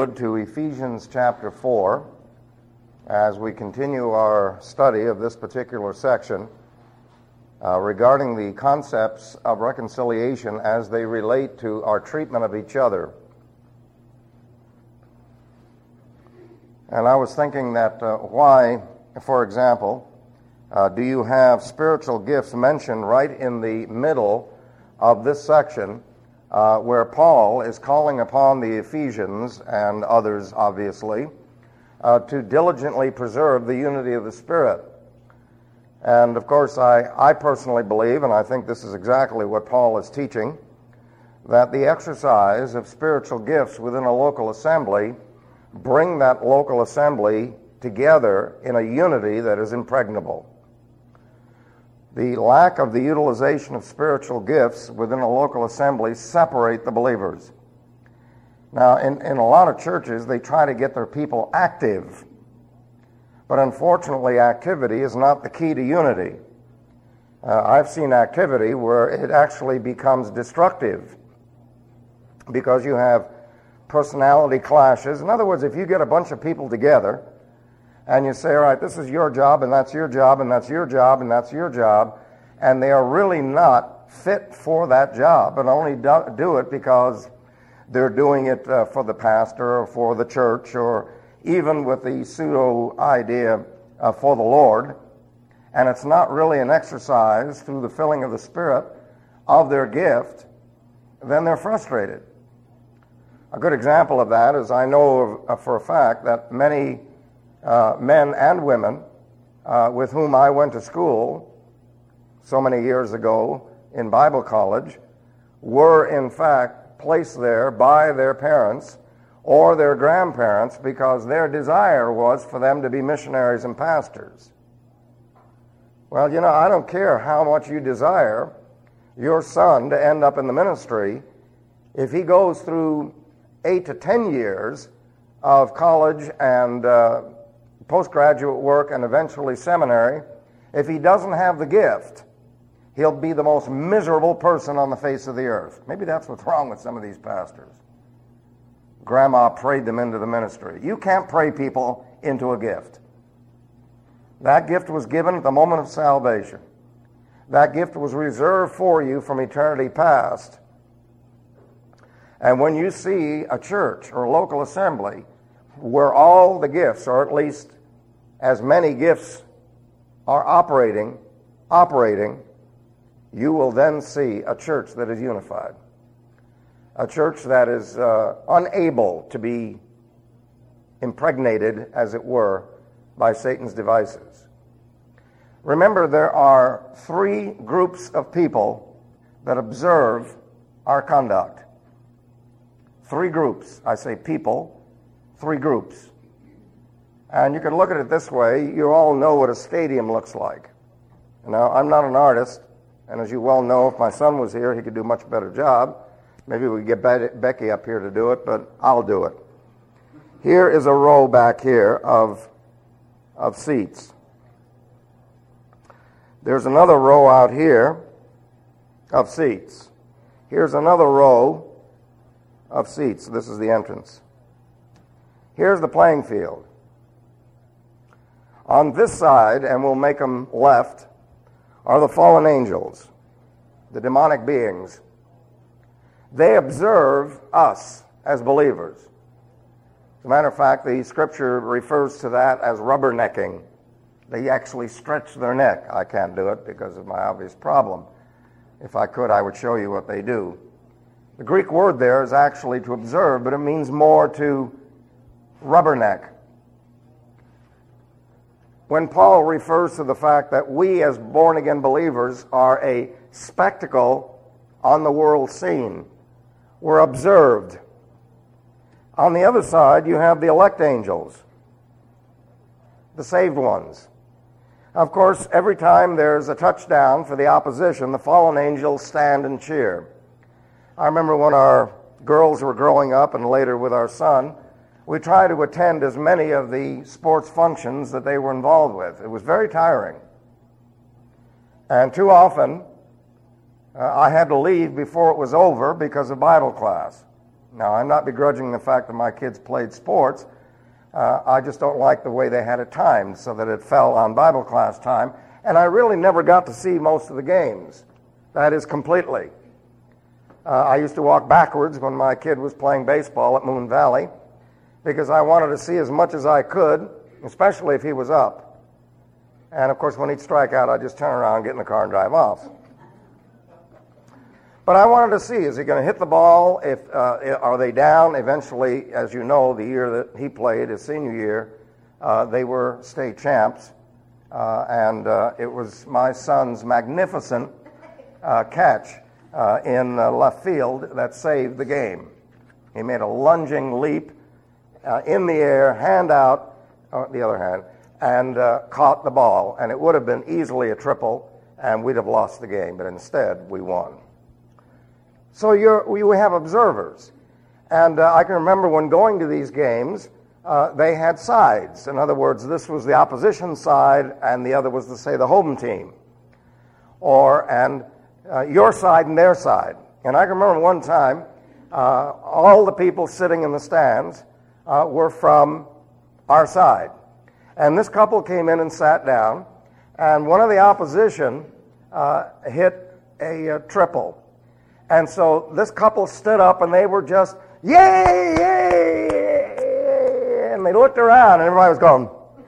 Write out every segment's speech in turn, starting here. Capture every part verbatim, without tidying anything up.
would, to Ephesians chapter four as we continue our study of this particular section uh, regarding the concepts of reconciliation as they relate to our treatment of each other. And I was thinking that uh, why, for example, uh, do you have spiritual gifts mentioned right in the middle of this section uh, where Paul is calling upon the Ephesians and others, obviously, uh, to diligently preserve the unity of the Spirit. And, of course, I, I personally believe, and I think this is exactly what Paul is teaching, that the exercise of spiritual gifts within a local assembly bring that local assembly together in a unity that is impregnable. The lack of the utilization of spiritual gifts within a local assembly separate the believers. Now, in, in a lot of churches, they try to get their people active. But unfortunately, activity is not the key to unity. Uh, I've seen activity where it actually becomes destructive because you have personality clashes. In other words, if you get a bunch of people together and you say, all right, this is your job, and that's your job, and that's your job, and that's your job, and they are really not fit for that job, and only do, do it because they're doing it uh, for the pastor or for the church, or even with the pseudo idea uh, for the Lord, and it's not really an exercise through the filling of the Spirit of their gift, then they're frustrated. A good example of that is I know of, uh, for a fact that many Uh, men and women uh, with whom I went to school so many years ago in Bible college were in fact placed there by their parents or their grandparents because their desire was for them to be missionaries and pastors. Well, you know, I don't care how much you desire your son to end up in the ministry. If he goes through eight to ten years of college and uh, postgraduate work and eventually seminary, if he doesn't have the gift, he'll be the most miserable person on the face of the earth. Maybe that's what's wrong with some of these pastors. Grandma prayed them into the ministry. You can't pray people into a gift. That gift was given at the moment of salvation. That gift was reserved for you from eternity past. And when you see a church or a local assembly where all the gifts, or at least as many gifts, are operating, operating, you will then see a church that is unified. A church that is uh, unable to be impregnated, as it were, by Satan's devices. Remember, there are three groups of people that observe our conduct. Three groups. I say people. Three groups. And you can look at it this way. You all know what a stadium looks like. Now, I'm not an artist, and as you well know, if my son was here, he could do a much better job. Maybe we could get Becky up here to do it, but I'll do it. Here is a row back here of, of seats. There's another row out here of seats. Here's another row of seats. This is the entrance. Here's the playing field. On this side, and we'll make them left, are the fallen angels, the demonic beings. They observe us as believers. As a matter of fact, the scripture refers to that as rubbernecking. They actually stretch their neck. I can't do it because of my obvious problem. If I could, I would show you what they do. The Greek word there is actually to observe, but it means more to rubberneck. When Paul refers to the fact that we as born-again believers are a spectacle on the world scene, we're observed. On the other side, you have the elect angels, the saved ones. Of course, every time there's a touchdown for the opposition, the fallen angels stand and cheer. I remember when our girls were growing up, and later with our son, we tried to attend as many of the sports functions that they were involved with. It was very tiring. And too often, uh, I had to leave before it was over because of Bible class. Now, I'm not begrudging the fact that my kids played sports. Uh, I just don't like the way they had it timed so that it fell on Bible class time. And I really never got to see most of the games. That is, completely. Uh, I used to walk backwards when my kid was playing baseball at Moon Valley because I wanted to see as much as I could, especially if he was up. And, of course, when he'd strike out, I'd just turn around, get in the car, and drive off. But I wanted to see, is he going to hit the ball? If uh, are they down? Eventually, as you know, the year that he played, his senior year, uh, they were state champs. Uh, and uh, it was my son's magnificent uh, catch uh, in uh, left field that saved the game. He made a lunging leap uh, in the air, hand out, uh, the other hand, and uh, caught the ball. And it would have been easily a triple, and we'd have lost the game. But instead, we won. So you're, we have observers. And uh, I can remember when going to these games, uh, they had sides. In other words, this was the opposition side, and the other was, to say, the home team. Or, and uh, your side and their side. And I can remember one time, uh, all the people sitting in the stands uh, were from our side. And this couple came in and sat down, and one of the opposition uh, hit a, a triple. And so this couple stood up, and they were just, yay, yay, yay, and they looked around, and everybody was going.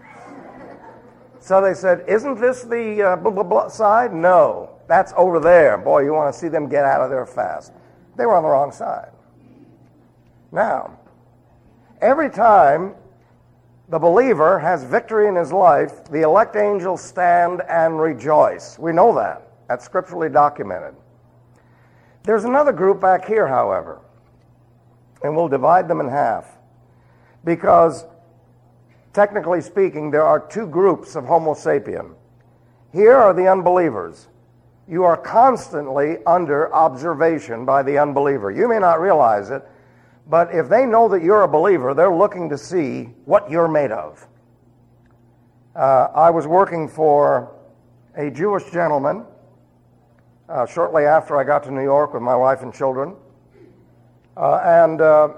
So they said, isn't this the uh, blah, blah, blah side? No, that's over there. Boy, you want to see them get out of there fast. They were on the wrong side. Now, every time the believer has victory in his life, the elect angels stand and rejoice. We know that. That's scripturally documented. There's another group back here, however, and we'll divide them in half because, technically speaking, there are two groups of Homo sapien. Here are the unbelievers. You are constantly under observation by the unbeliever. You may not realize it, but if they know that you're a believer, they're looking to see what you're made of. Uh, I was working for a Jewish gentleman Uh, shortly after I got to New York with my wife and children. Uh, and uh,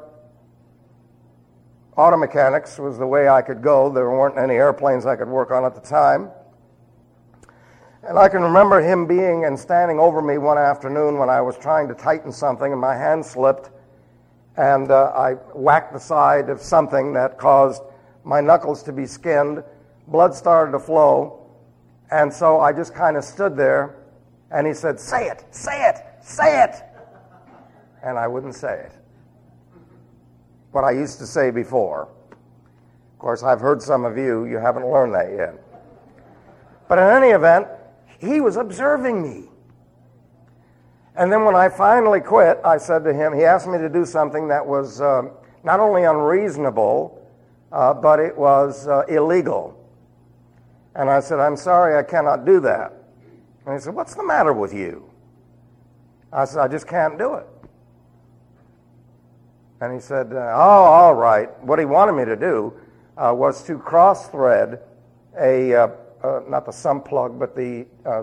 auto mechanics was the way I could go. There weren't any airplanes I could work on at the time. And I can remember him being and standing over me one afternoon when I was trying to tighten something, and my hand slipped, and uh, I whacked the side of something that caused my knuckles to be skinned. Blood started to flow, and so I just kind of stood there. And he said, say it, say it, say it. And I wouldn't say it. What I used to say before. Of course, I've heard some of you, you haven't learned that yet. But in any event, he was observing me. And then when I finally quit, I said to him, he asked me to do something that was uh, not only unreasonable, uh, but it was uh, illegal. And I said, I'm sorry, I cannot do that. And he said, what's the matter with you? I said, I just can't do it. And he said, uh, oh, all right. What he wanted me to do uh, was to cross-thread a, uh, uh, not the sump plug, but the, uh,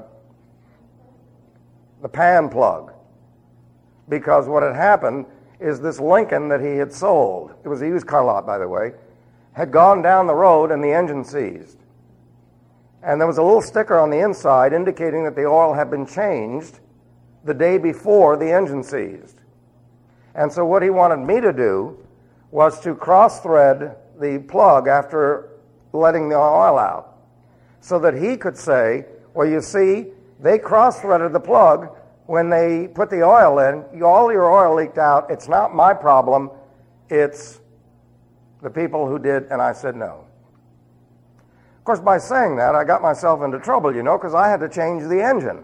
the pan plug. Because what had happened is this Lincoln that he had sold, it was a used car lot, by the way, had gone down the road and the engine seized. And there was a little sticker on the inside indicating that the oil had been changed the day before the engine seized. And so what he wanted me to do was to cross-thread the plug after letting the oil out so that he could say, well, you see, they cross-threaded the plug when they put the oil in. All your oil leaked out. It's not my problem. It's the people who did. And I said no. Of course, by saying that, I got myself into trouble, you know, because I had to change the engine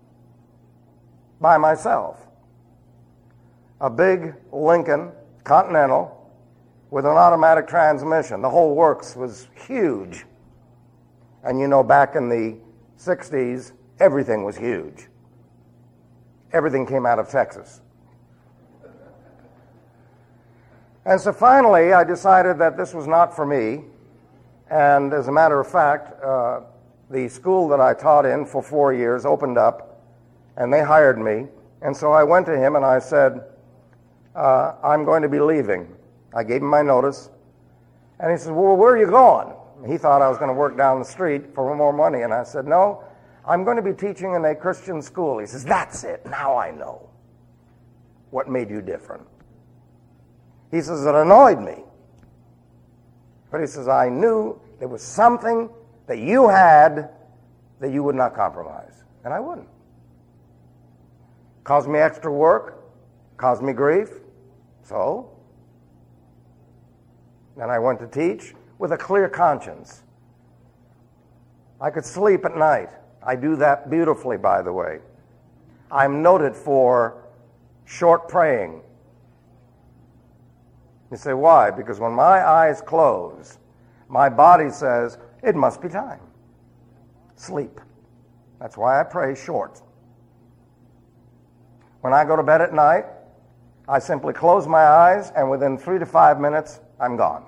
by myself. A big Lincoln Continental with an automatic transmission. The whole works was huge. And you know, back in the sixties, everything was huge. Everything came out of Texas. And so finally, I decided that this was not for me. And as a matter of fact, uh, the school that I taught in for four years opened up, and they hired me. And so I went to him and I said, uh, I'm going to be leaving. I gave him my notice. And he said, well, where are you going? He thought I was going to work down the street for more money. And I said, no, I'm going to be teaching in a Christian school. He says, that's it. Now I know. What made you different? He says, it annoyed me. But he says, I knew there was something that you had that you would not compromise. And I wouldn't. Caused me extra work. Caused me grief. So, then I went to teach with a clear conscience. I could sleep at night. I do that beautifully, by the way. I'm noted for short praying. You say, why? Because when my eyes close, my body says, it must be time. Sleep. That's why I pray short. When I go to bed at night, I simply close my eyes, and within three to five minutes, I'm gone.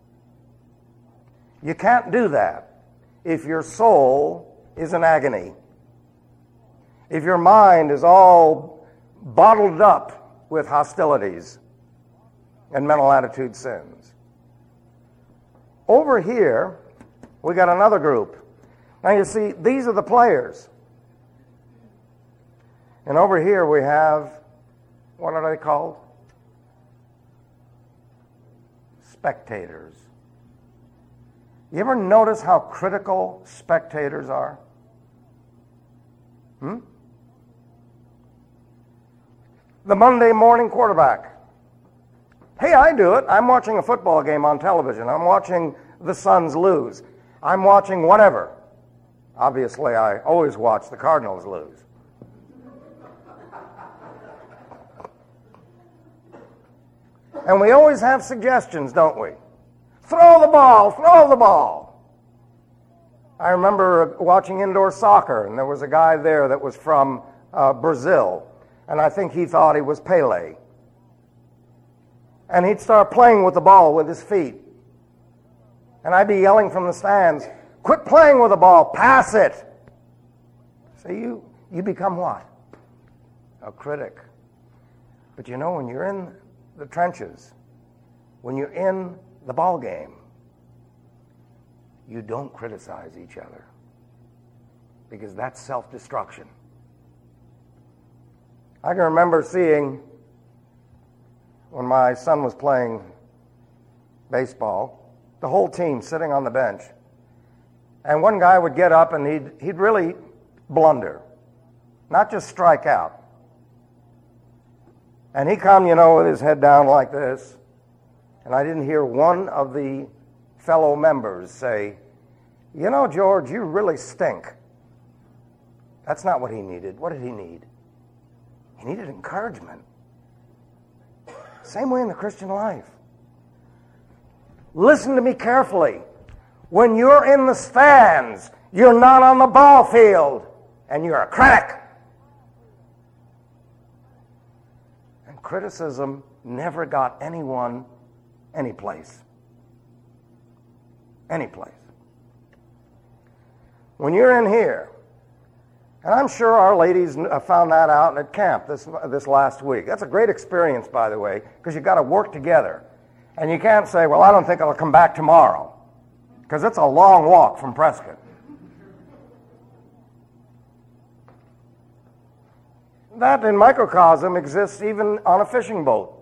You can't do that if your soul is in agony. If your mind is all bottled up with hostilities and mental attitude sins. Over here, we got another group. Now you see, these are the players. And over here we have, what are they called? Spectators. You ever notice how critical spectators are? Hmm? The Monday morning quarterback. Hey, I do it. I'm watching a football game on television. I'm watching the Suns lose. I'm watching whatever. Obviously, I always watch the Cardinals lose. And we always have suggestions, don't we? Throw the ball, throw the ball. I remember watching indoor soccer, and there was a guy there that was from uh, Brazil, and I think he thought he was Pele. And he'd start playing with the ball with his feet. And I'd be yelling from the stands, quit playing with the ball, pass it. So you, you become what? A critic. But you know, when you're in the trenches, when you're in the ball game, you don't criticize each other, because that's self-destruction. I can remember seeing, when my son was playing baseball, the whole team sitting on the bench, and one guy would get up and he'd he'd really blunder, not just strike out. And he'd come, you know, with his head down like this. And I didn't hear one of the fellow members say, you know, George, you really stink. That's not what he needed. What did he need? He needed encouragement. Same way in the Christian life. Listen to me carefully. When you're in the stands, you're not on the ball field, and you're a critic. And criticism never got anyone any place. Any place. When you're in here, and I'm sure our ladies found that out at camp this this last week. That's a great experience, by the way, because you've got to work together. And you can't say, well, I don't think I'll come back tomorrow, because it's a long walk from Prescott. That in microcosm exists even on a fishing boat.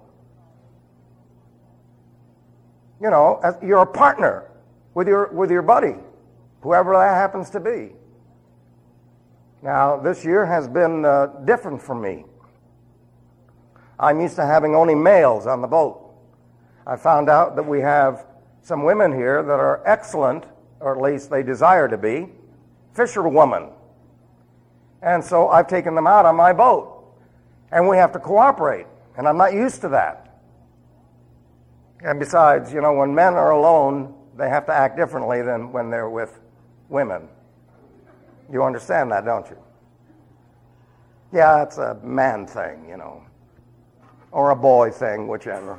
You know, as you're a partner with your with your buddy, whoever that happens to be. Now, this year has been uh, different for me. I'm used to having only males on the boat. I found out that we have some women here that are excellent, or at least they desire to be, fisherwomen. And so I've taken them out on my boat. And we have to cooperate. And I'm not used to that. And besides, you know, when men are alone, they have to act differently than when they're with women. You understand that, don't you? Yeah, it's a man thing, you know. Or a boy thing, whichever.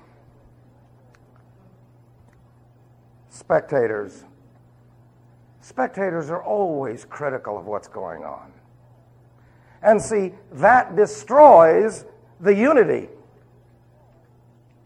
Spectators. Spectators are always critical of what's going on. And see, that destroys the unity.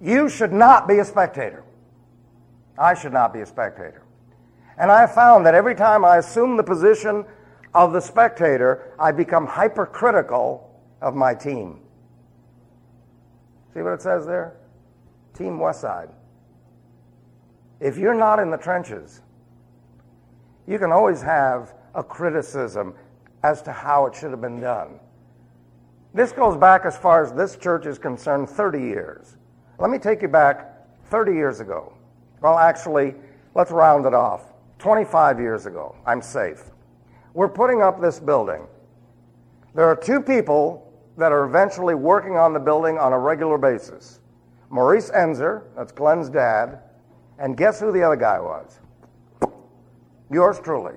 You should not be a spectator. I should not be a spectator. And I have found that every time I assume the position of the spectator, I become hypercritical of my team. See what it says there? Team Westside. If you're not in the trenches, you can always have a criticism as to how it should have been done. This goes back, as far as this church is concerned, thirty years. Let me take you back thirty years ago. Well, actually, let's round it off. twenty-five years ago. I'm safe. We're putting up this building. There are two people that are eventually working on the building on a regular basis. Maurice Enzer, that's Glenn's dad, and guess who the other guy was? Yours truly.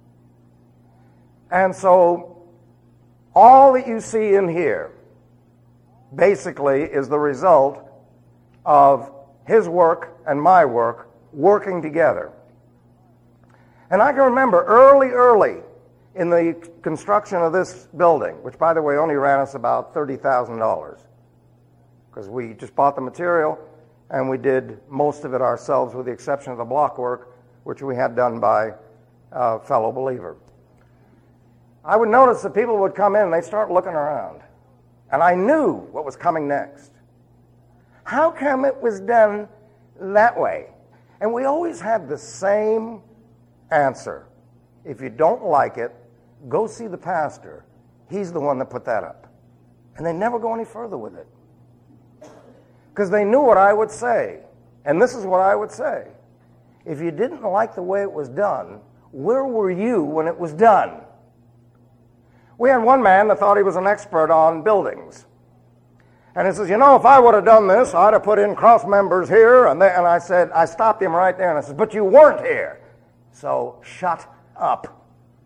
And so all that you see in here basically is the result of his work and my work working together. And I can remember early, early in the construction of this building, which, by the way, only ran us about thirty thousand dollars, because we just bought the material and we did most of it ourselves with the exception of the block work, which we had done by a fellow believer. I would notice that people would come in and they'd start looking around. And I knew what was coming next. How come it was done that way? And we always had the same answer. If you don't like it, go see the pastor. He's the one that put that up. And they never go any further with it. Because they knew what I would say. And this is what I would say. If you didn't like the way it was done, where were you when it was done? We had one man that thought he was an expert on buildings. And he says, you know, if I would have done this, I'd have put in cross members here. And, they, and I said, I stopped him right there and I said, but you weren't here. So shut up.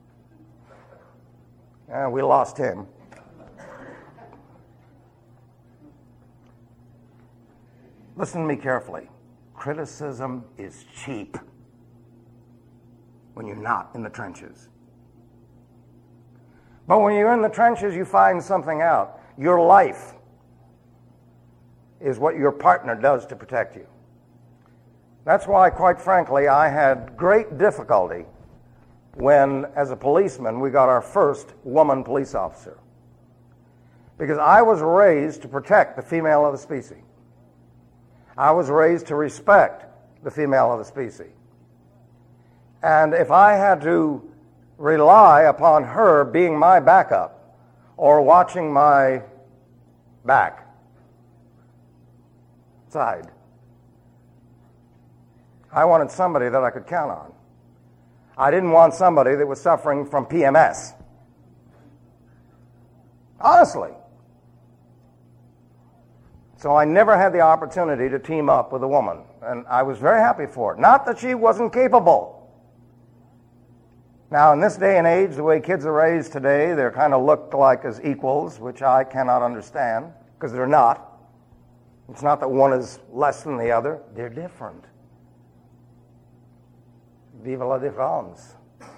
And we lost him. Listen to me carefully. Criticism is cheap when you're not in the trenches. But when you're in the trenches, you find something out. Your life is what your partner does to protect you. That's why, quite frankly, I had great difficulty when, as a policeman, we got our first woman police officer. Because I was raised to protect the female of the species. I was raised to respect the female of the species. And if I had to rely upon her being my backup or watching my back side, I wanted somebody that I could count on. I didn't want somebody that was suffering from P M S. Honestly. So I never had the opportunity to team up with a woman, and I was very happy for it. Not that she wasn't capable. Now, in this day and age, the way kids are raised today, they're kind of looked like as equals, which I cannot understand, because they're not. It's not that one is less than the other. They're different. Vive la différence.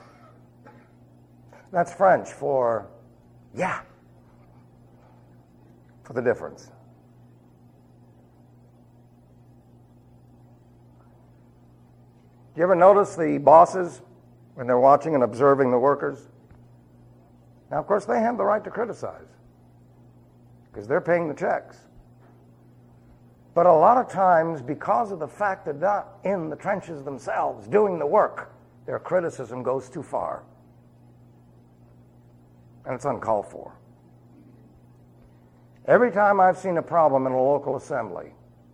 That's French for, yeah, for the difference. Do you ever notice the bosses when they're watching and observing the workers? Now, of course, they have the right to criticize because they're paying the checks. But a lot of times, because of the fact they're not in the trenches themselves doing the work, their criticism goes too far. And it's uncalled for. Every time I've seen a problem in a local assembly,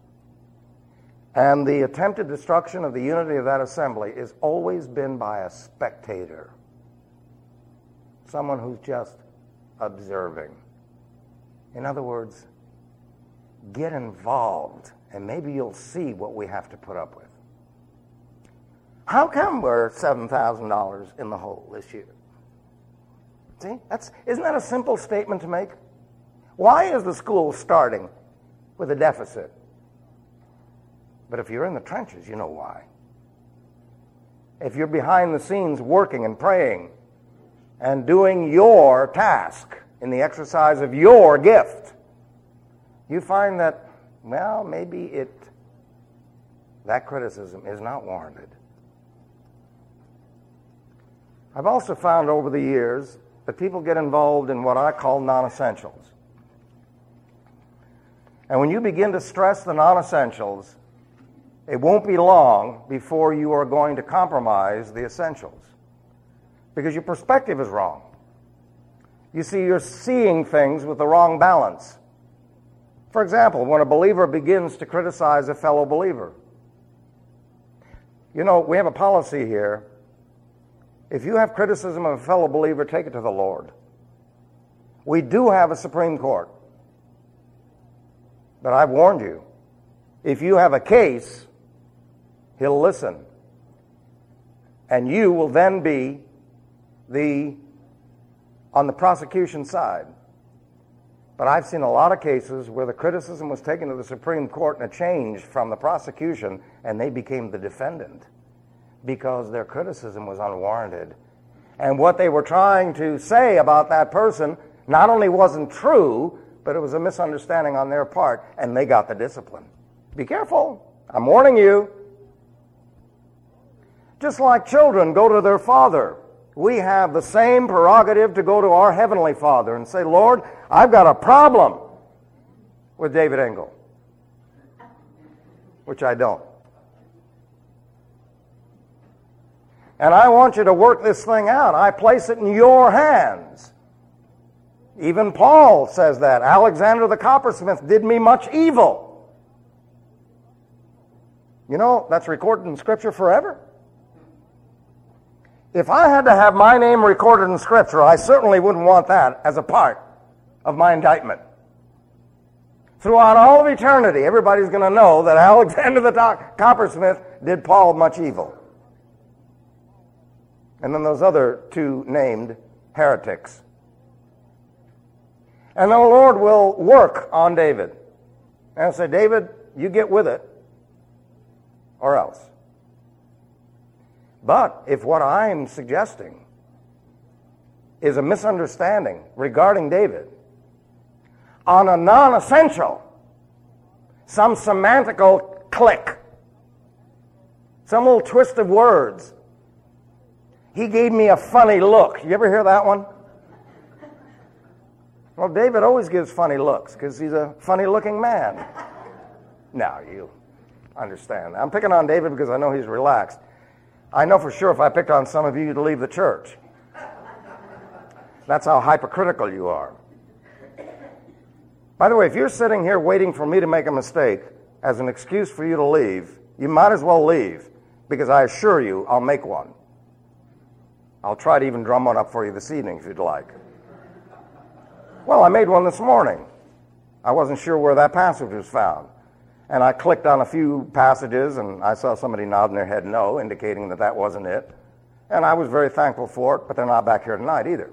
and the attempted destruction of the unity of that assembly has always been by a spectator, someone who's just observing. In other words, get involved, and maybe you'll see what we have to put up with. How come we're seven thousand dollars in the hole this year? See, that's, isn't that a simple statement to make? Why is the school starting with a deficit? But if you're in the trenches, you know why. If you're behind the scenes working and praying and doing your task in the exercise of your gift, you find that well, maybe it that criticism is not warranted. I've also found over the years that people get involved in what I call non-essentials. And when you begin to stress the non-essentials, it won't be long before you are going to compromise the essentials, because your perspective is wrong. You see, you're seeing things with the wrong balance. For example, when a believer begins to criticize a fellow believer, you know, we have a policy here. If you have criticism of a fellow believer, take it to the Lord. We do have a Supreme Court. But I've warned you, if you have a case, he'll listen. And you will then be the on the prosecution side. But I've seen a lot of cases where the criticism was taken to the Supreme Court and a change from the prosecution, and they became the defendant because their criticism was unwarranted. And what they were trying to say about that person not only wasn't true, but it was a misunderstanding on their part, and they got the discipline. Be careful. I'm warning you. Just like children go to their father, we have the same prerogative to go to our Heavenly Father and say, Lord, I've got a problem with David Engel, which I don't. And I want you to work this thing out. I place it in your hands. Even Paul says that. Alexander the coppersmith did me much evil. You know, that's recorded in Scripture forever. If I had to have my name recorded in Scripture, I certainly wouldn't want that as a part of my indictment. Throughout all of eternity, everybody's going to know that Alexander the coppersmith did Paul much evil. And then those other two named heretics. And the Lord will work on David and say, David, you get with it, or else. But if what I'm suggesting is a misunderstanding regarding David on a non-essential, some semantical click, some little twist of words, he gave me a funny look. You ever hear that one? Well, David always gives funny looks because he's a funny-looking man. Now, you understand. I'm picking on David because I know he's relaxed. I know for sure if I picked on some of you, you'd leave the church. That's how hypocritical you are. By the way, if you're sitting here waiting for me to make a mistake as an excuse for you to leave, you might as well leave, because I assure you I'll make one. I'll try to even drum one up for you this evening if you'd like. Well, I made one this morning. I wasn't sure where that passage was found. And I clicked on a few passages, and I saw somebody nodding their head no, indicating that that wasn't it. And I was very thankful for it, but they're not back here tonight either.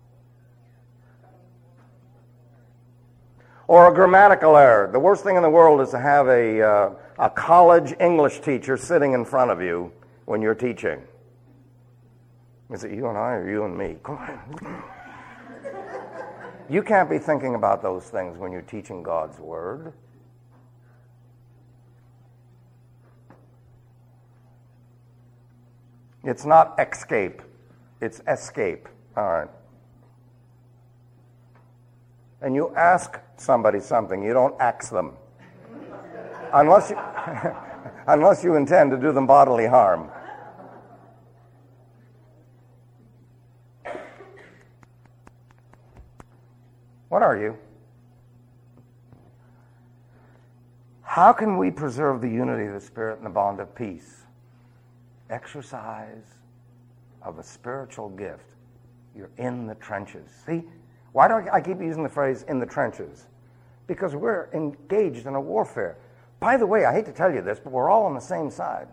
Or a grammatical error. The worst thing in the world is to have a, uh, a college English teacher sitting in front of you when you're teaching. Is it you and I or you and me? Come on. You can't be thinking about those things when you're teaching God's Word. It's not escape. It's escape. All right. And you ask somebody something. You don't ax them. Unless you, unless you intend to do them bodily harm. What are you? How can we preserve the unity of the Spirit and the bond of peace? Exercise of a spiritual gift. You're in the trenches. See, why do I keep using the phrase in the trenches? Because we're engaged in a warfare. By the way, I hate to tell you this, but we're all on the same side.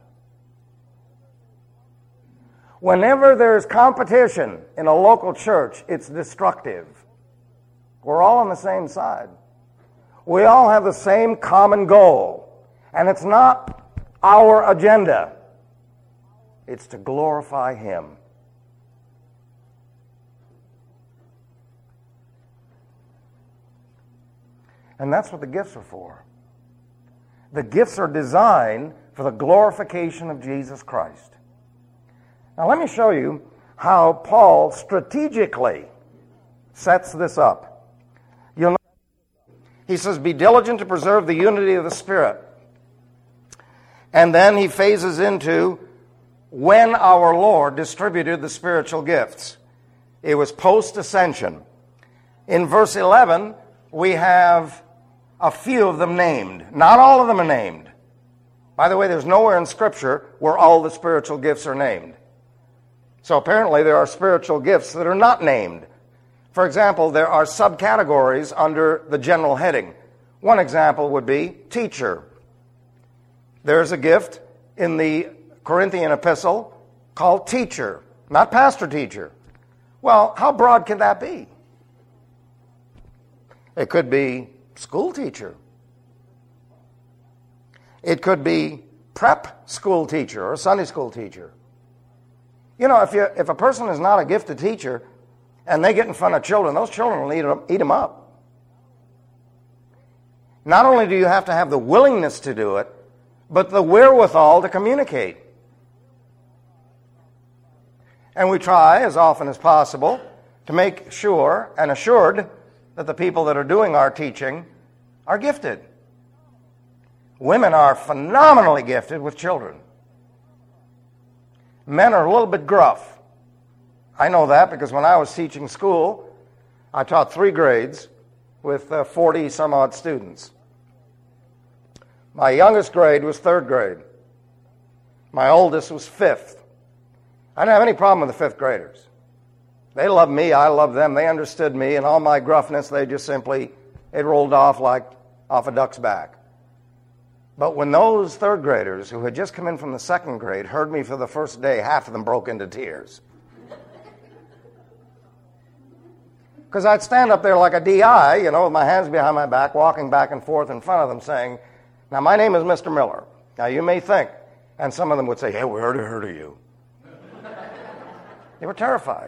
Whenever there's competition in a local church, it's destructive. We're all on the same side. We all have the same common goal. And it's not our agenda. It's to glorify Him. And that's what the gifts are for. The gifts are designed for the glorification of Jesus Christ. Now let me show you how Paul strategically sets this up. You'll know, he says, be diligent to preserve the unity of the Spirit. And then he phases into when our Lord distributed the spiritual gifts. It was post-ascension. In verse eleven, we have a few of them named. Not all of them are named. By the way, there's nowhere in Scripture where all the spiritual gifts are named. So apparently there are spiritual gifts that are not named. For example, there are subcategories under the general heading. One example would be teacher. There's a gift in the Corinthian epistle called teacher, not pastor-teacher. Well, how broad can that be? It could be school teacher. It could be prep school teacher or Sunday school teacher. You know, if you if a person is not a gifted teacher and they get in front of children, those children will eat them, eat them up. Not only do you have to have the willingness to do it, but the wherewithal to communicate. And we try, as often as possible, to make sure and assured that the people that are doing our teaching are gifted. Women are phenomenally gifted with children. Men are a little bit gruff. I know that because when I was teaching school, I taught three grades with uh, forty some odd students. My youngest grade was third grade. My oldest was fifth. I didn't have any problem with the fifth graders. They loved me, I loved them, they understood me, and all my gruffness, they just simply, it rolled off like off a duck's back. But when those third graders who had just come in from the second grade heard me for the first day, half of them broke into tears. Because I'd stand up there like a D I, you know, with my hands behind my back, walking back and forth in front of them saying, now my name is Mister Miller. Now you may think, and some of them would say, hey, we heard, heard of you. They were terrified.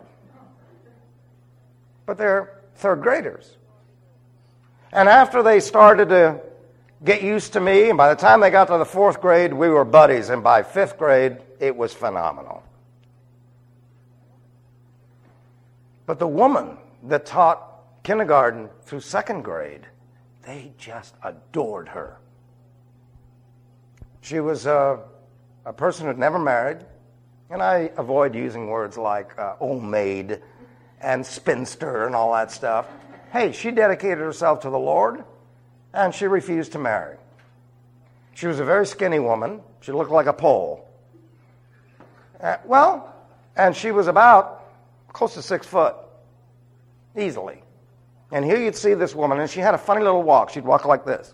But they're third graders. And after they started to get used to me, and by the time they got to the fourth grade, we were buddies, and by fifth grade, it was phenomenal. But the woman that taught kindergarten through second grade, they just adored her. She was a, a person who had never married, and I avoid using words like uh, old maid and spinster and all that stuff. Hey, she dedicated herself to the Lord, and she refused to marry. She was a very skinny woman. She looked like a pole. Uh, well, and she was about close to six foot, easily. And here you'd see this woman, and she had a funny little walk. She'd walk like this.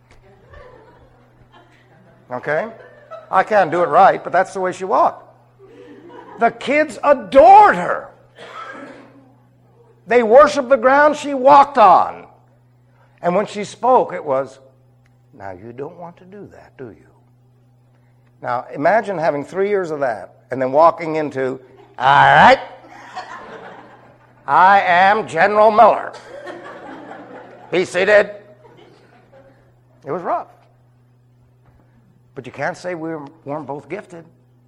Okay? I can't do it right, but that's the way she walked. The kids adored her. They worshiped the ground she walked on. And when she spoke, it was, now you don't want to do that, do you? Now, imagine having three years of that and then walking into, all right, I am General Miller. Be seated. It was rough. But you can't say we weren't both gifted.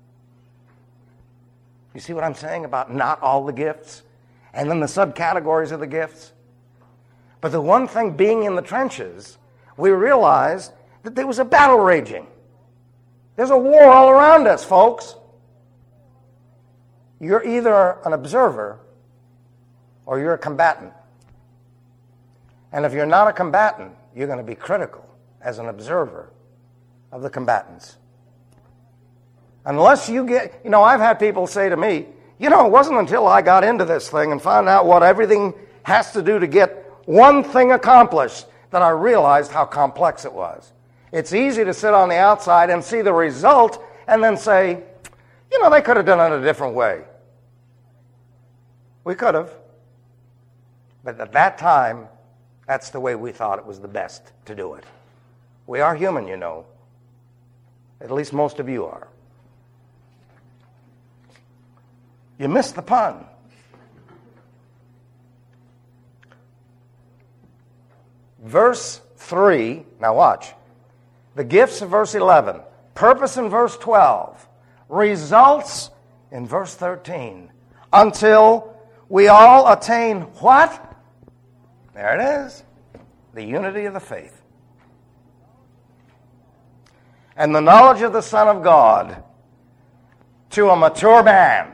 You see what I'm saying about not all the gifts? And then the subcategories of the gifts? But the one thing, being in the trenches, we realized that there was a battle raging. There's a war all around us, folks. You're either an observer or you're a combatant. And if you're not a combatant, you're going to be critical as an observer of the combatants. Unless you get, you know, I've had people say to me, you know, it wasn't until I got into this thing and found out what everything has to do to get one thing accomplished that I realized how complex it was. It's easy to sit on the outside and see the result and then say, you know, they could have done it a different way. We could have. But at that time, that's the way we thought it was the best to do it. We are human, you know. At least most of you are. You missed the pun. Verse three, now watch. The gifts of verse eleven, purpose in verse twelve, results in verse thirteen, until we all attain what? There it is, the unity of the faith. And the knowledge of the Son of God to a mature man.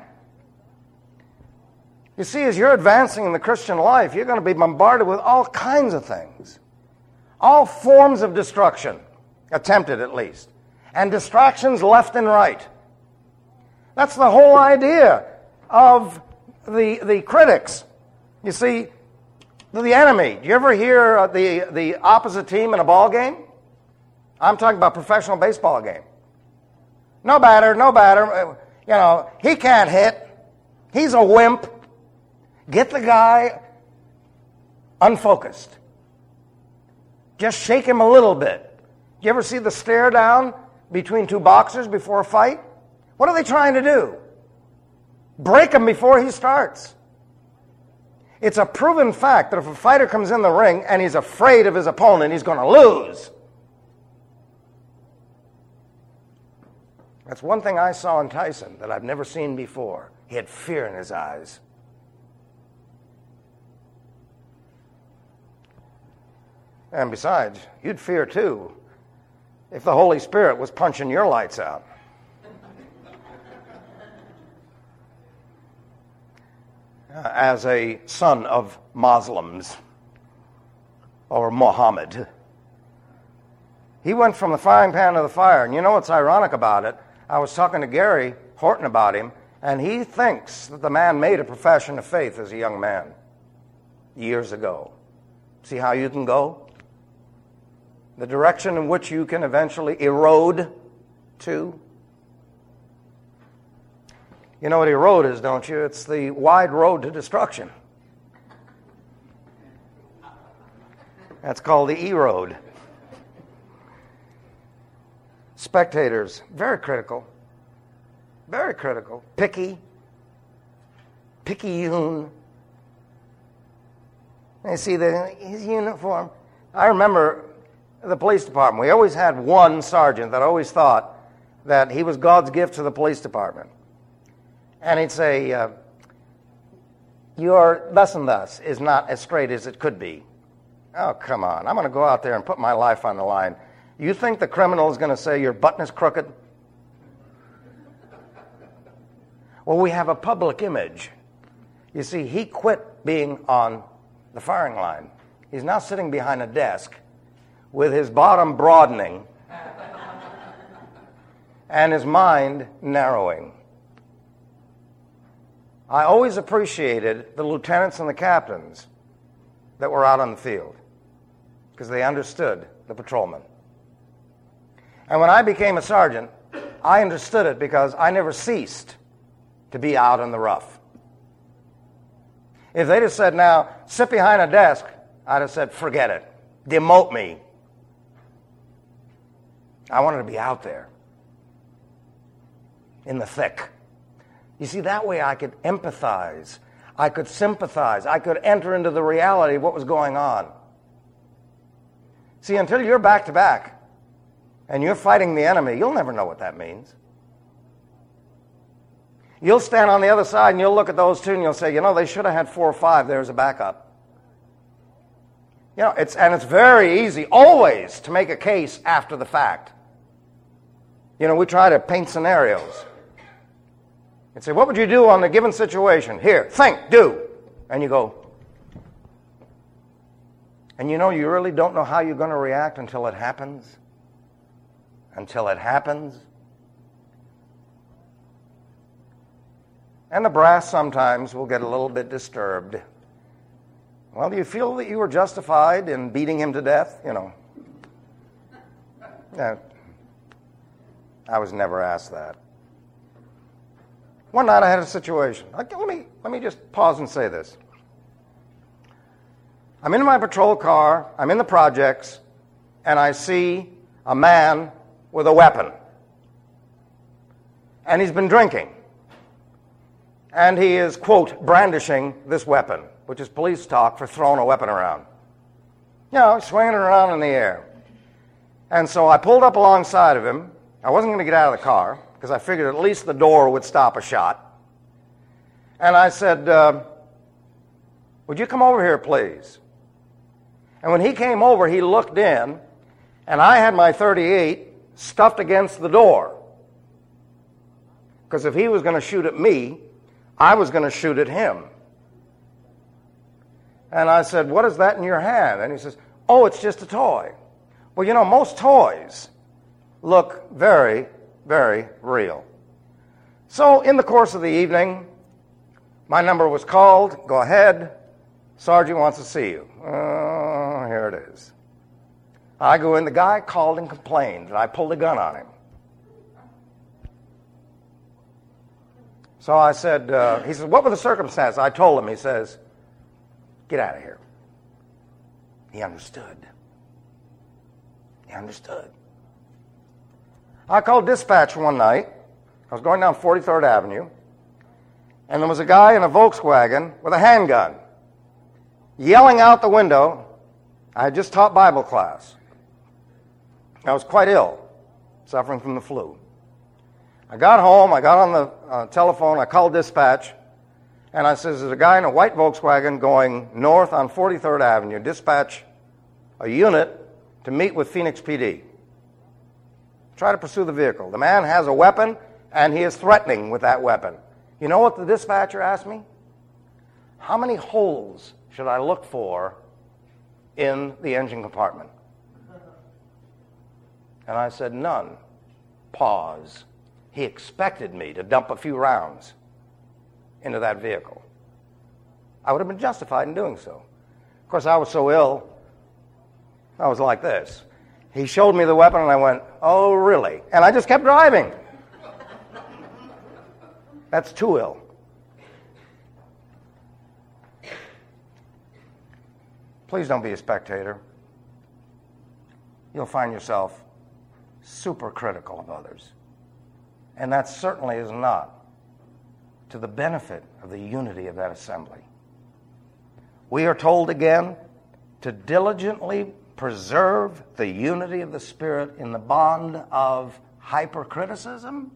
You see, as you're advancing in the Christian life, you're going to be bombarded with all kinds of things. All forms of destruction, attempted at least, and distractions left and right. That's the whole idea of the, the critics. You see, the enemy. Do you ever hear the, the opposite team in a ball game? I'm talking about professional baseball game. No batter, no batter. You know, he can't hit. He's a wimp. Get the guy unfocused. Just shake him a little bit. Do you ever see the stare down between two boxers before a fight? What are they trying to do? Break him before he starts. It's a proven fact that if a fighter comes in the ring and he's afraid of his opponent, he's going to lose. That's one thing I saw in Tyson that I've never seen before. He had fear in his eyes. And besides, you'd fear too if the Holy Spirit was punching your lights out. Uh, as a son of Muslims or Muhammad, he went from the frying pan to the fire. And you know what's ironic about it? I was talking to Gary Horton about him, and he thinks that the man made a profession of faith as a young man years ago. See how you can go? The direction in which you can eventually erode to. You know what erode is, don't you? It's the wide road to destruction. That's called the E-road. Spectators, very critical. Very critical. Picky. Picayune. You see the, his uniform. I remember the police department. We always had one sergeant that always thought that he was God's gift to the police department. And he'd say, uh, your thus and thus is not as straight as it could be. Oh, come on. I'm going to go out there and put my life on the line. You think the criminal is going to say your button is crooked? Well, we have a public image. You see, he quit being on the firing line. He's now sitting behind a desk with his bottom broadening and his mind narrowing. I always appreciated the lieutenants and the captains that were out on the field because they understood the patrolmen. And when I became a sergeant, I understood it because I never ceased to be out in the rough. If they'd have said, now, sit behind a desk, I'd have said, forget it. Demote me. I wanted to be out there in the thick. You see, that way I could empathize. I could sympathize. I could enter into the reality of what was going on. See, until you're back to back and you're fighting the enemy, you'll never know what that means. You'll stand on the other side and you'll look at those two and you'll say, you know, they should have had four or five. There's a backup. You know, it's and it's very easy always to make a case after the fact. You know, we try to paint scenarios. And say, what would you do on a given situation? Here, think, do. And you go. And you know, you really don't know how you're going to react until it happens. Until it happens. And the brass sometimes will get a little bit disturbed. Well, do you feel that you were justified in beating him to death? You know. Yeah. I was never asked that. One night I had a situation. Let me, let me just pause and say this. I'm in my patrol car, I'm in the projects, and I see a man with a weapon. And he's been drinking. And he is, quote, brandishing this weapon, which is police talk for throwing a weapon around. You know, swinging it around in the air. And so I pulled up alongside of him. I wasn't going to get out of the car because I figured at least the door would stop a shot. And I said, uh, would you come over here, please? And when he came over, he looked in, and I had my thirty-eight stuffed against the door. Because if he was going to shoot at me, I was going to shoot at him. And I said, what is that in your hand? And he says, oh, it's just a toy. Well, you know, most toys look very, very real. So in the course of the evening, my number was called. Go ahead. Sergeant wants to see you. Oh, here it is. I go in. The guy called and complained that I pulled a gun on him. So I said, uh, he said, what were the circumstances? I told him. He says, get out of here. He understood. He understood. I called dispatch one night. I was going down forty-third Avenue, and there was a guy in a Volkswagen with a handgun yelling out the window. I had just taught Bible class. I was quite ill, suffering from the flu. I got home, I got on the uh, telephone, I called dispatch, and I said, there's a guy in a white Volkswagen going north on forty-third Avenue. Dispatch a unit to meet with Phoenix P D. Try to pursue the vehicle. The man has a weapon, and he is threatening with that weapon. You know what the dispatcher asked me? How many holes should I look for in the engine compartment? And I said, none. Pause. He expected me to dump a few rounds into that vehicle. I would have been justified in doing so. Of course, I was so ill, I was like this. He showed me the weapon, and I went, oh, really? And I just kept driving. That's too ill. Please don't be a spectator. You'll find yourself super critical of others. And that certainly is not to the benefit of the unity of that assembly. We are told again to diligently preserve the unity of the Spirit in the bond of hypercriticism,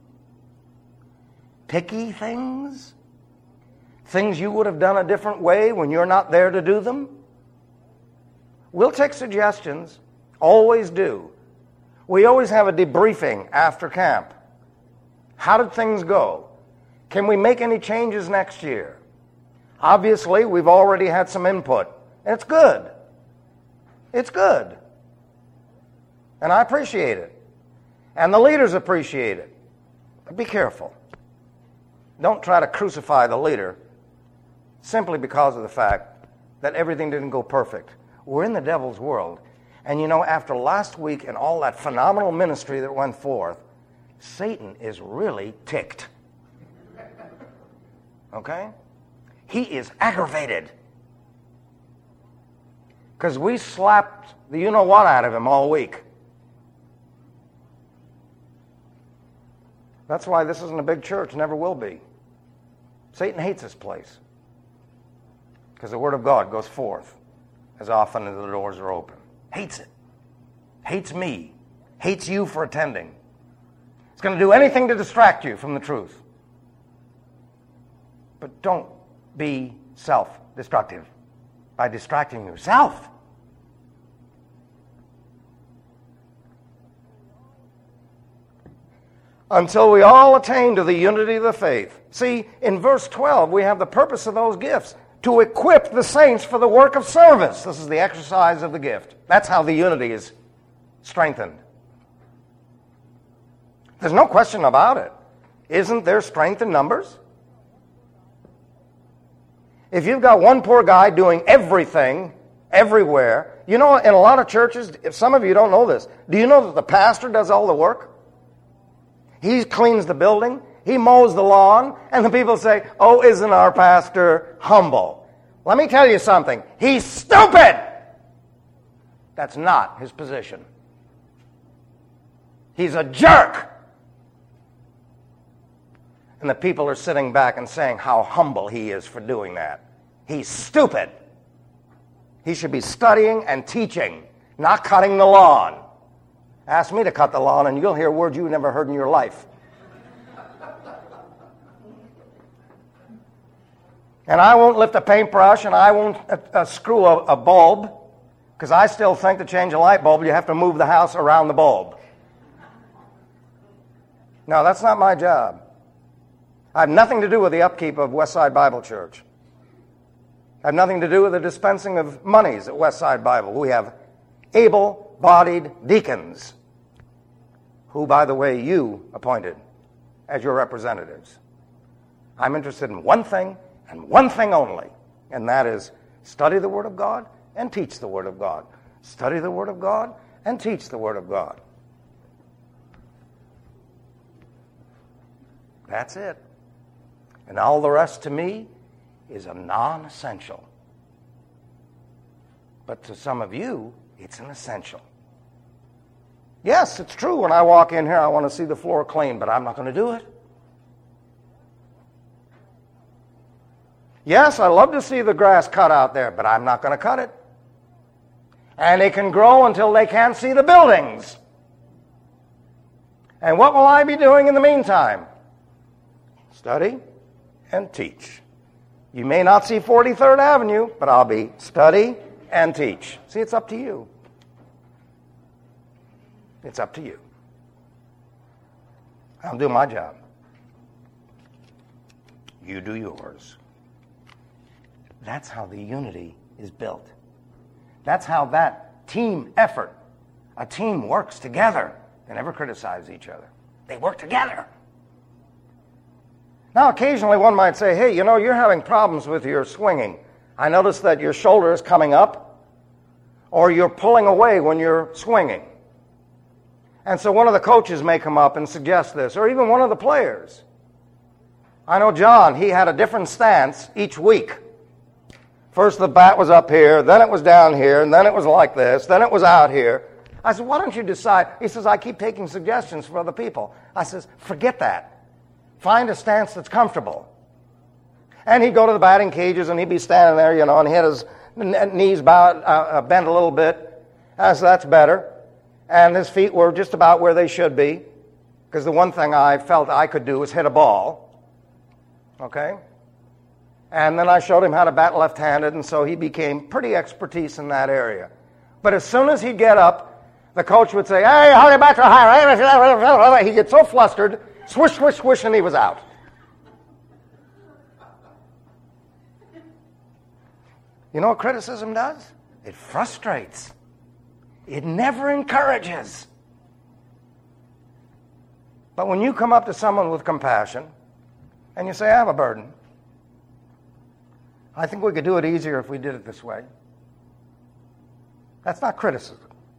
picky things, things you would have done a different way when you're not there to do them. We'll take suggestions, always do. We always have a debriefing after camp. How did things go? Can we make any changes next year? Obviously, we've already had some input, and it's good. It's good. And I appreciate it. And the leaders appreciate it. But be careful. Don't try to crucify the leader simply because of the fact that everything didn't go perfect. We're in the devil's world. And you know, after last week and all that phenomenal ministry that went forth, Satan is really ticked. Okay? He is aggravated. Because we slapped the you-know-what out of him all week. That's why this isn't a big church, never will be. Satan hates this place. Because the Word of God goes forth as often as the doors are open. Hates it. Hates me. Hates you for attending. It's going to do anything to distract you from the truth. But don't be self-destructive by distracting yourself. Until we all attain to the unity of the faith. See, in verse twelve, we have the purpose of those gifts. To equip the saints for the work of service. This is the exercise of the gift. That's how the unity is strengthened. There's no question about it. Isn't there strength in numbers? If you've got one poor guy doing everything, everywhere, you know, in a lot of churches, if some of you don't know this, do you know that the pastor does all the work? He cleans the building, he mows the lawn, and the people say, oh, isn't our pastor humble? Let me tell you something. He's stupid! That's not his position. He's a jerk! And the people are sitting back and saying how humble he is for doing that. He's stupid. He should be studying and teaching, not cutting the lawn. Ask me to cut the lawn, and you'll hear words you've never heard in your life. And I won't lift a paintbrush, and I won't uh, uh, screw a, a bulb, because I still think to change a light bulb, you have to move the house around the bulb. No, that's not my job. I have nothing to do with the upkeep of Westside Bible Church. I have nothing to do with the dispensing of monies at Westside Bible. We have able-bodied deacons, who, by the way, you appointed as your representatives. I'm interested in one thing, and one thing only, and that is study the Word of God and teach the Word of God. Study the Word of God and teach the Word of God. That's it. And all the rest to me is a non-essential. But to some of you, it's an essential. Yes, it's true. When I walk in here, I want to see the floor clean, but I'm not going to do it. Yes, I love to see the grass cut out there, but I'm not going to cut it. And it can grow until they can't see the buildings. And what will I be doing in the meantime? Study and teach. You may not see forty-third Avenue, but I'll be study and teach. See, it's up to you. It's up to you. I'll do my job. You do yours. That's how the unity is built. That's how that team effort, a team works together. They never criticize each other. They work together. Now, occasionally one might say, hey, you know, you're having problems with your swinging. I notice that your shoulder is coming up, or you're pulling away when you're swinging. And so one of the coaches may come up and suggest this, or even one of the players. I know John, he had a different stance each week. First the bat was up here, then it was down here, and then it was like this, then it was out here. I said, why don't you decide? He says, I keep taking suggestions from other people. I says, forget that. Find a stance that's comfortable. And he'd go to the batting cages, and he'd be standing there, you know, and he had his knees bowed, uh, bent a little bit. I said, that's better. And his feet were just about where they should be, because the one thing I felt I could do was hit a ball. Okay? And then I showed him how to bat left-handed, and so he became pretty expertise in that area. But as soon as he'd get up, the coach would say, hey, how do you bat your high? He'd get so flustered, swish, swish, swish, and he was out. You know what criticism does? It frustrates. It never encourages. But when you come up to someone with compassion, and you say, I have a burden, I think we could do it easier if we did it this way. That's not criticism.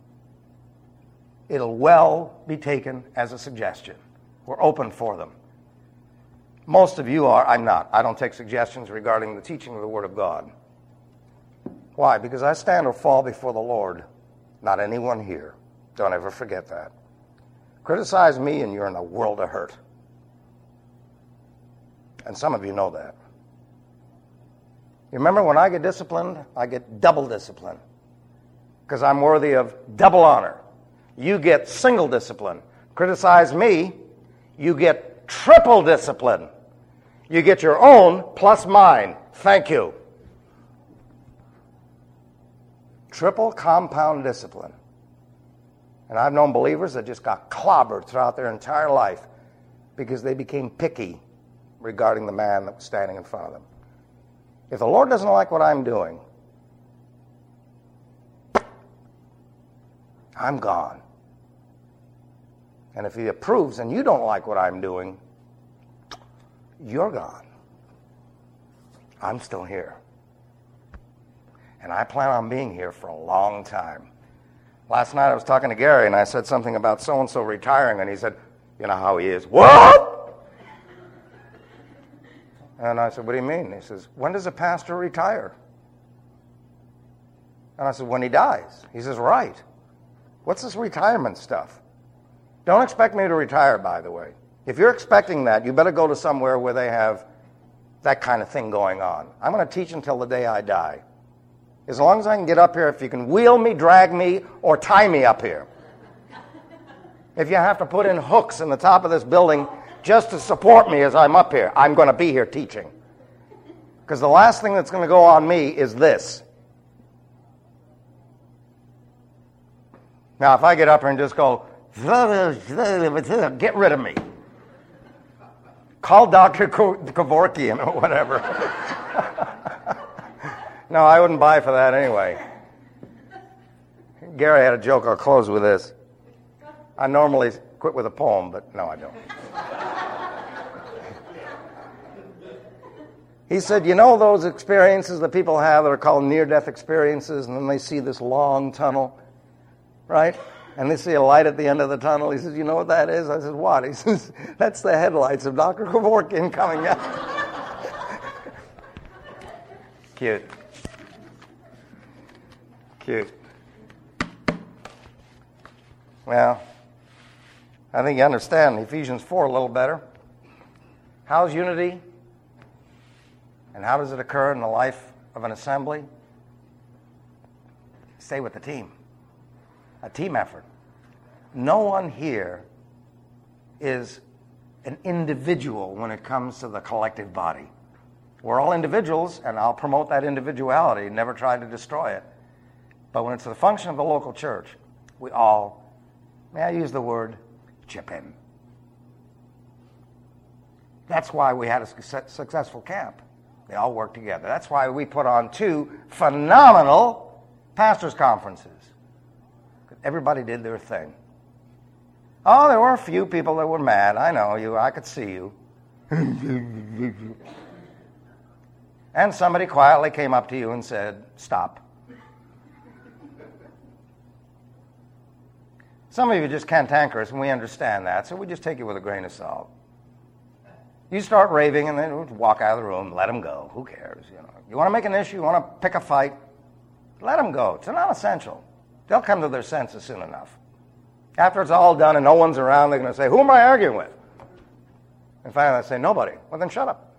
It'll well be taken as a suggestion. We're open for them. Most of you are. I'm not. I don't take suggestions regarding the teaching of the Word of God. Why? Because I stand or fall before the Lord, not anyone here. Don't ever forget that. Criticize me and you're in a world of hurt. And some of you know that. You remember, when I get disciplined, I get double discipline, because I'm worthy of double honor. You get single discipline. Criticize me, you get triple discipline. You get your own plus mine. Thank you. Triple compound discipline. And I've known believers that just got clobbered throughout their entire life because they became picky regarding the man that was standing in front of them. If the Lord doesn't like what I'm doing, I'm gone. And if he approves and you don't like what I'm doing, you're gone. I'm still here. And I plan on being here for a long time. Last night I was talking to Gary, and I said something about so-and-so retiring, and he said, you know how he is. What? And I said, what do you mean? He says, when does a pastor retire? And I said, when he dies. He says, right. What's this retirement stuff? Don't expect me to retire, by the way. If you're expecting that, you better go to somewhere where they have that kind of thing going on. I'm going to teach until the day I die. As long as I can get up here, if you can wheel me, drag me, or tie me up here. If you have to put in hooks in the top of this building just to support me as I'm up here, I'm going to be here teaching. Because the last thing that's going to go on me is this. Now, if I get up here and just go, get rid of me. Call Doctor Kevorkian or whatever. No, I wouldn't buy for that anyway. Gary had a joke. I'll close with this. I normally quit with a poem, but no, I don't. He said, you know those experiences that people have that are called near-death experiences, and then they see this long tunnel, right? And they see a light at the end of the tunnel. He says, you know what that is? I said, what? He says, that's the headlights of Doctor Kevorkian coming out. Cute. Cute. Well, I think you understand Ephesians four a little better. How's unity? And how does it occur in the life of an assembly? Stay with the team. A team effort. No one here is an individual when it comes to the collective body. We're all individuals, and I'll promote that individuality, never try to destroy it. But when it's the function of the local church, we all, may I use the word, chip in. That's why we had a successful camp. They all work together. That's why we put on two phenomenal pastors' conferences. Everybody did their thing. Oh, there were a few people that were mad. I know you. I could see you. And somebody quietly came up to you and said, stop. Some of you are just cantankerous, and we understand that, so we just take it with a grain of salt. You start raving, and then walk out of the room, let them go. Who cares? You know, you want to make an issue, you want to pick a fight, let them go. It's not essential. They'll come to their senses soon enough. After it's all done and no one's around, they're going to say, who am I arguing with? And finally they say, nobody. Well, then shut up.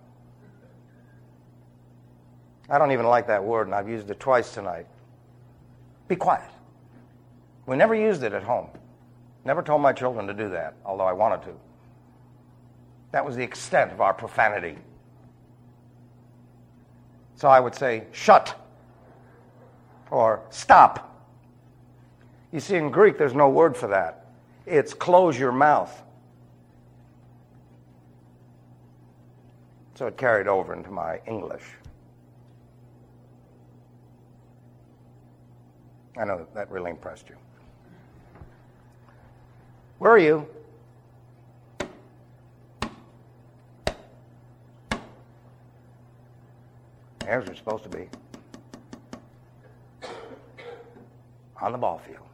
I don't even like that word, and I've used it twice tonight. Be quiet. We never used it at home. Never told my children to do that, although I wanted to. That was the extent of our profanity. So I would say, shut, or stop. You see, in Greek, there's no word for that. It's close your mouth. So it carried over into my English. I know that, that really impressed you. Where are you? There's where you're supposed to be. On the ball field.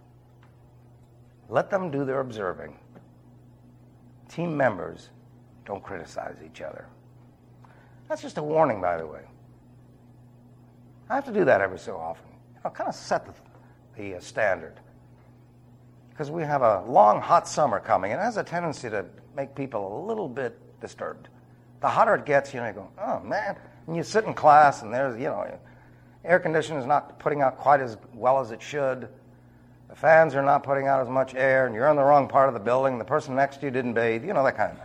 Let them do their observing. Team members don't criticize each other. That's just a warning, by the way. I have to do that every so often. I'll kind of set the, the uh, standard. Because we have a long, hot summer coming, and it has a tendency to make people a little bit disturbed. The hotter it gets, you know, you go, oh, man. And you sit in class, and there's, you know, air conditioning is not putting out quite as well as it should. The fans are not putting out as much air, and you're in the wrong part of the building. The person next to you didn't bathe. You know, that kind of thing.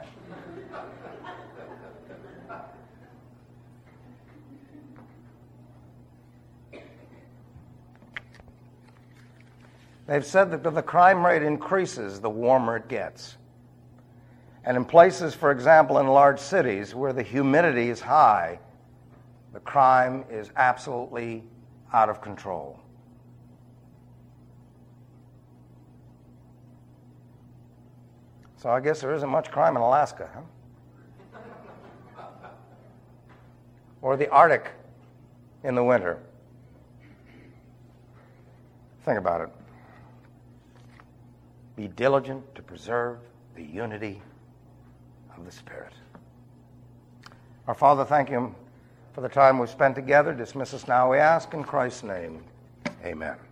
They've said that the crime rate increases the warmer it gets. And in places, for example, in large cities where the humidity is high, the crime is absolutely out of control. So I guess there isn't much crime in Alaska, huh? Or the Arctic in the winter. Think about it. Be diligent to preserve the unity of the Spirit. Our Father, thank you for the time we've spent together. Dismiss us now, we ask, in Christ's name. Amen.